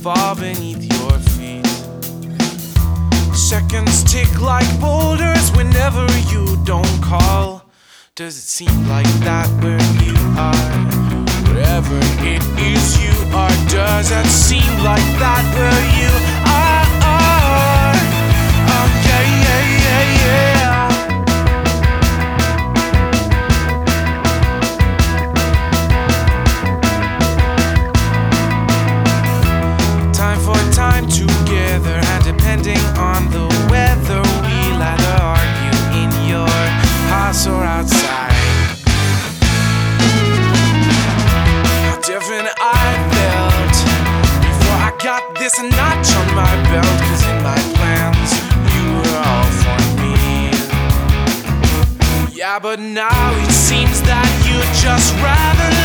fall beneath your feet. Seconds tick like boulders whenever you don't call. Does it seem like that where you are? Wherever it is you are, does it seem like that where you are? Oh yeah, yeah, yeah, yeah. Time for time together, and depending on the weather, we'll either argue in your house or outside. How different I felt before I got this notch on my belt. 'Cause in my plans, you were all for me. Yeah, but now it seems that you'd just rather